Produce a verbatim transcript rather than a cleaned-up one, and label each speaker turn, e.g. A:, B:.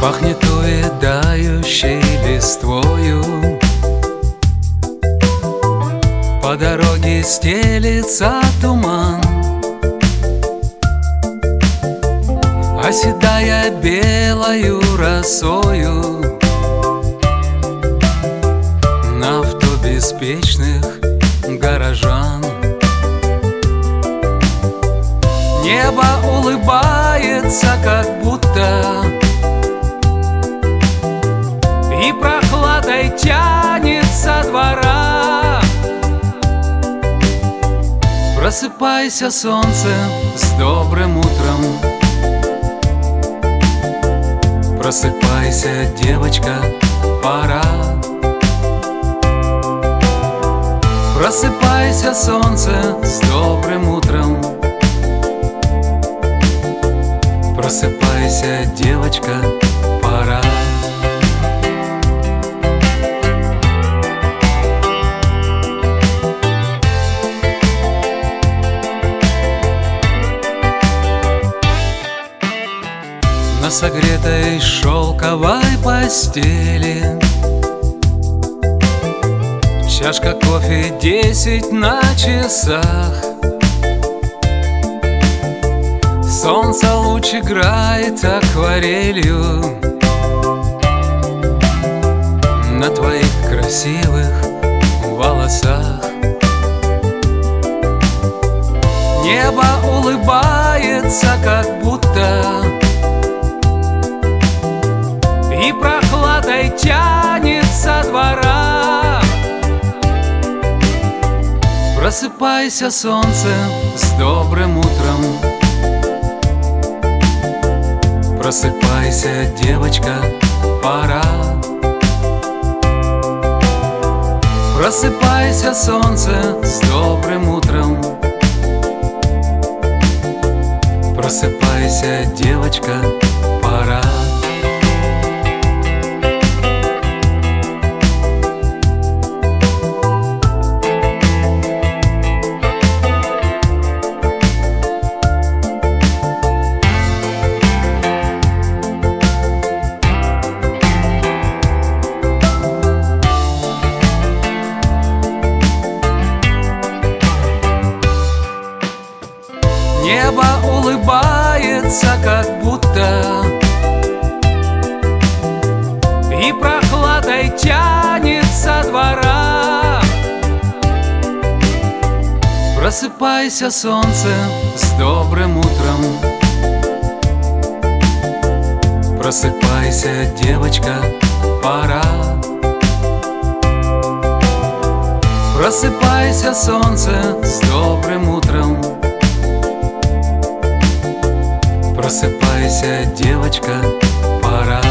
A: Пахнет увядающей листвою, по дороге стелется туман, оседая белою росою на авто беспечных горожан. Небо улыбается, как будто, и прохладой тянет со двора. Просыпайся, солнце, с добрым утром. Просыпайся, девочка, пора. Просыпайся, солнце, с добрым утром. Просыпайся, девочка, пора. На согретой шелковой постели чашка кофе, десять на часах. Солнце луч играет акварелью на твоих красивых волосах. Небо улыбается, как будто, и прохладой тянет со двора. Просыпайся, солнце, с добрым утром. Просыпайся, девочка, пора. Просыпайся, солнце, с добрым утром. Просыпайся, девочка, пора. Небо улыбается, как будто, и прохладой тянет со двора. Просыпайся, солнце, с добрым утром. Просыпайся, девочка, пора. Просыпайся, солнце, с добрым утром. Просыпайся, девочка, пора.